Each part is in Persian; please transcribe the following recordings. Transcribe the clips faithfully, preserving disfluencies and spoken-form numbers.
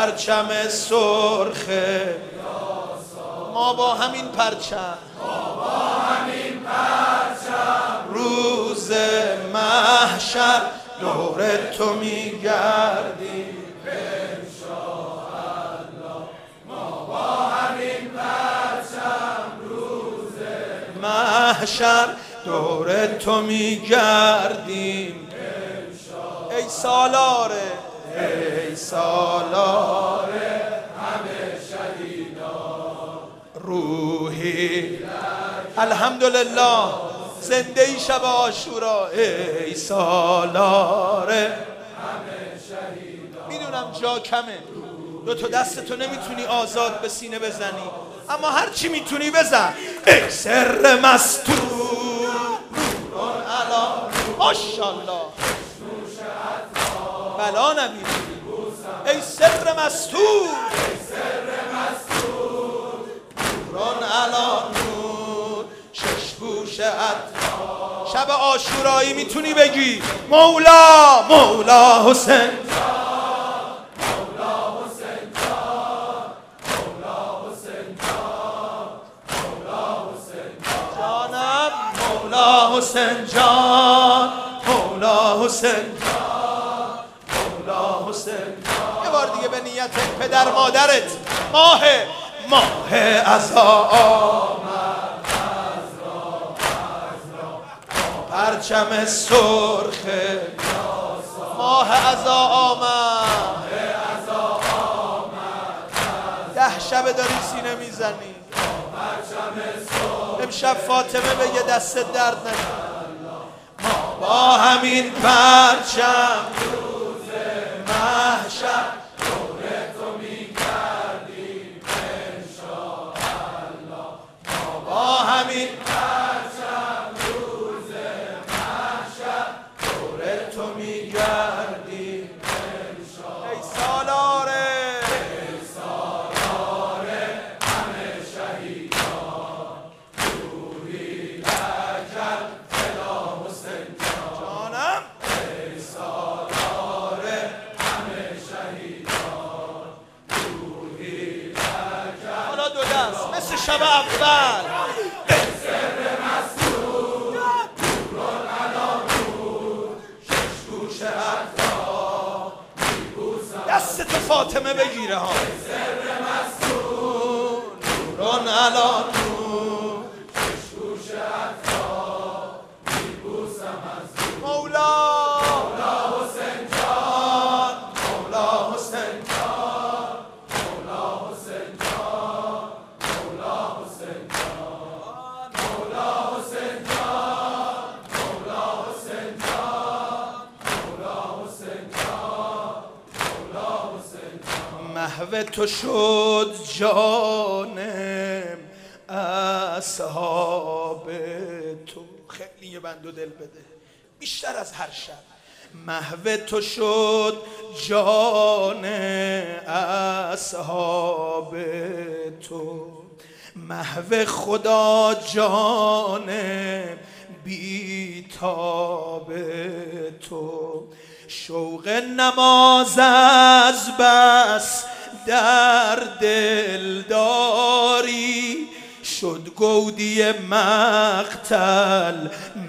پرچم سرخه ما با همین پرچم روز محشر دور تو میگردیم محشر دور تو میگردیم ای سالاره ای سالاره همه شهیدان روحی الحمدلله زنده ای شب عاشورا ای سالاره همه شهیدان. میدونم جا کمه دو تا دستتو نمیتونی آزاد به سینه بزنی اما هر چی میتونی بزن ای سر مستور نوران علا ماشاءالله بلا نبیدی ای سر مستور نوران علا نور شش گوش عطار شب عاشورایی میتونی بگی مولا مولا حسین مولا حسین جان مولا حسین جان مولا حسین جان. یه بار دیگه به نیت پدر مادرت ماه ماه عزا آمد پرچم سرخه ماه عزا آمد ده شب داری سینه میزنی امشب فاطمه بگه دست درد نکنه ما با همین پرچم روز محشر دور تو میگردیم انشاءالله ما با همین پرچم روز محشر دور تو میگردیم انشاءالله ای سالاره شب اول دست تو فاطمه بگیره ها نوران علا نور مولا محو تو شد جانم اصحاب تو خیلی یه بند و دل بده بیشتر از هر شب محو تو شد جان اصحاب تو محو خدا جان بیتاب تو شوق نماز از بس در دل داری شد گودی مقتل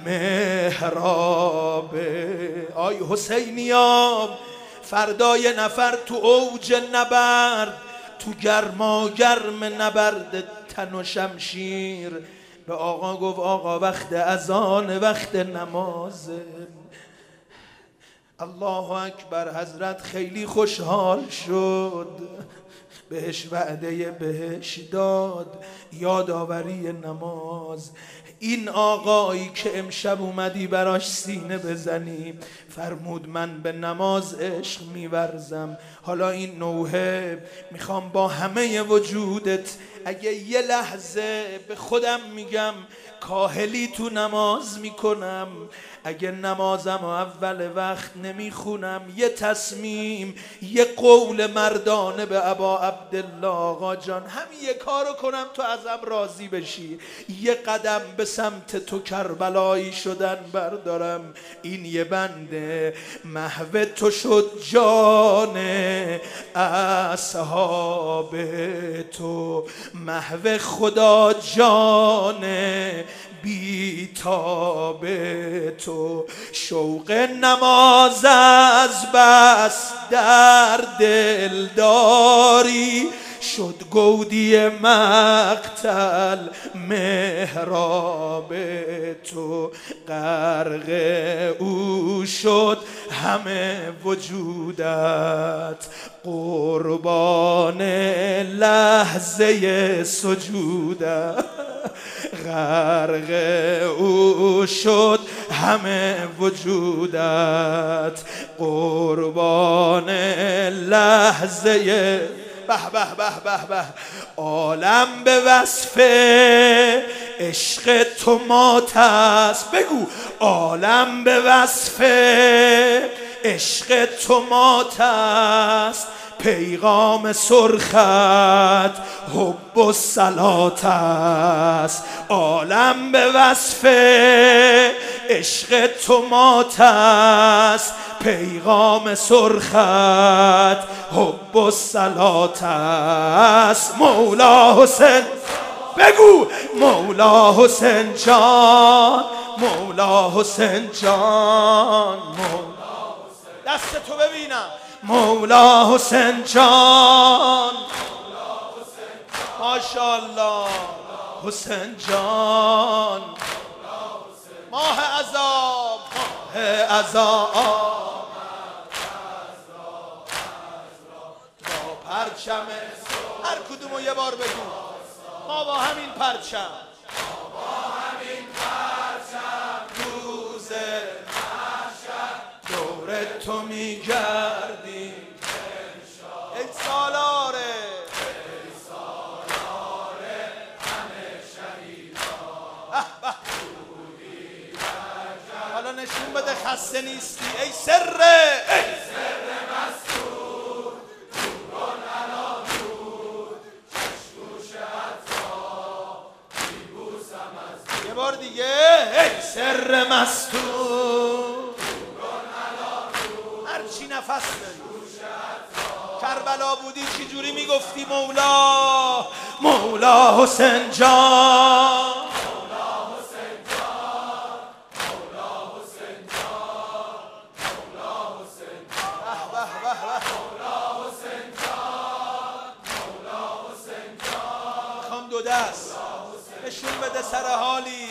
محراب آی حسینیام فردای نفر تو اوج نبرد تو گرما گرم نبرد تن و شمشیر به آقا گفت آقا وقت اذان وقت نمازه الله اکبر. حضرت خیلی خوشحال شد بهش وعده بهش داد یادآوری نماز. این آقایی که امشب اومدی براش سینه بزنی فرمود من به نماز عشق میورزم، حالا این نوحه میخوام با همه وجودت اگه یه لحظه به خودم میگم کاهلی تو نماز میکنم، اگه نمازم اول وقت نمیخونم، یه تصمیم یه قول مردانه به ابا عبدالله آقا جان همین یه کارو کنم تو ازم راضی بشی، یه قدم به سمت تو کربلایی شدن بردارم، این یه بنده محو تو شد جان اصحاب تو، محو خدا جان بیتاب تو، شوق نماز از بس در دل داری، شد گودی مقتل محراب تو، غرق او شد همه وجودت، قربان لحظه سجودت، غرق او شد همه وجودت، قربان لحظه به به به به به، عالم به وصف عشق تو مات است، بگو عالم به وصف عشق تو مات است، پیغام سرخت حب و صلات است، عالم به وصف عشق تو مات است، پیغام سرخت حب و صلات است، مولا حسین بگو مولا حسین جان، مولا حسین جان، مولا دست تو ببینم، مولا حسین جان، ماشاءالله حسین جان، ماه عذاب ماه عذاب با پرچم، هر کدومو یه بار بگو، ما با همین پرچم، با همین پرچم روز محشر دور تو میگردیم ای سالاره، ای سالاره همه شهیدان، حالا نشون بده خسته نیستی، ای سر ای سر مستور نوران علا نور، چشموش عطا میبوسم از یه بار دیگه، ای سر مستور هرچی نفس داری، کربلا بودی چی جوری میگفتی مولا مولا حسین جان، مولا حسین جان، مولا حسین جان، مولا حسین جان، به به به به، مولا حسین جان، مولا حسین جان، میخوام دو دست نشون بده سر حالی،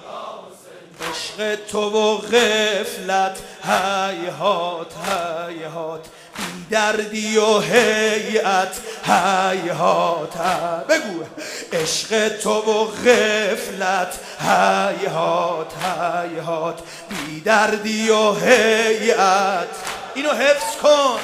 عشق تو و غفلت هیهات هیهات، بی دردی و هیئت هیهات، بگو عشق تو و غفلت هیهات هیهات، بی دردی و هیئت، اینو حفظ کن،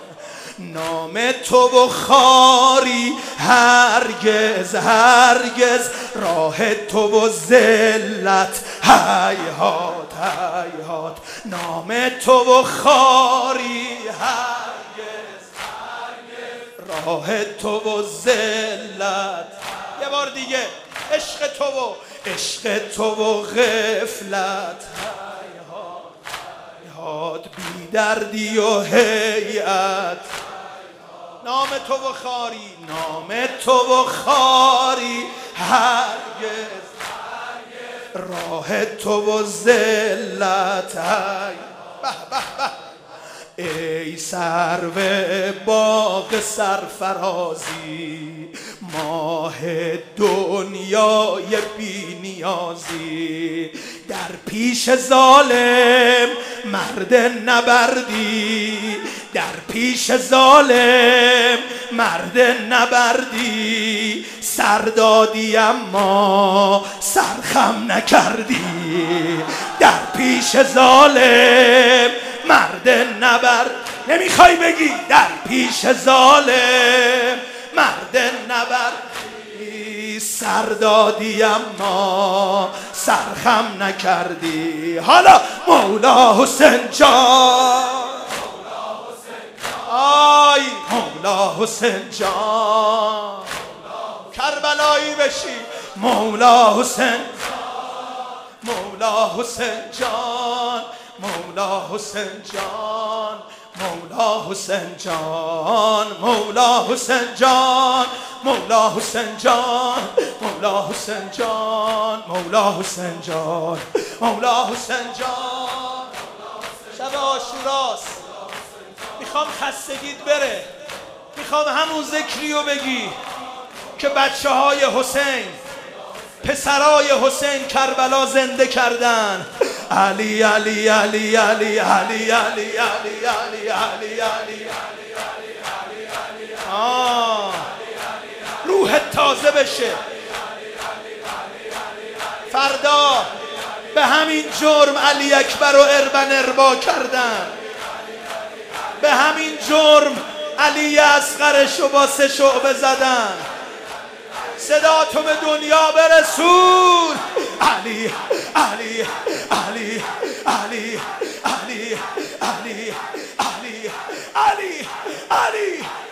نام تو و خاری هرگز هرگز، راه تو و ذلت هیهات هیهات، نام تو و خاری هرگز هرگز، راه تو و ذلت، یه بار دیگه عشق تو و عشق تو و غفلت هیهات هیهات، بی دردی و هیئت، نام تو و خاری، نام تو و خاری هرگز هرگز، راه تو و ذلت، به به به، ای سرو باغ سرفرازی، ماه دنیای بی نیازی، در پیش ظالم مرد نبردی، در پیش ظالم مرد نبردی، سر دادی اما سرخم نکردی، در پیش ظالم مرد نبرد، نمیخوای بگی در پیش ظالم مرد نبردی، سردادی اما سرخم نکردی. حالا مولا حسین جان، آی مولا حسین جان، کربلایی بشی مولا حسین، مولا حسین جان، مولا حسین جان، مولا حسین جان، مولا حسین جان، مولا حسین جان، مولا حسین جان، مولا حسین جان، مولا حسین جان. شب عاشوراست، میخوام خستگیت بره، میخوام همون ذکریو بگی که بچه های حسین، پسرای حسین کربلا زنده کردن. علی علی علی علی علی علی علی علی علی علی آه روحت تازه بشه. فردا به همین جرم علی اکبر و اربن اربا کردن، به همین جرم علی اصغرش رو با سه شعبه زدن. صدا تو به دنیا برسون. علی علی علی علی علی علی علی علی علی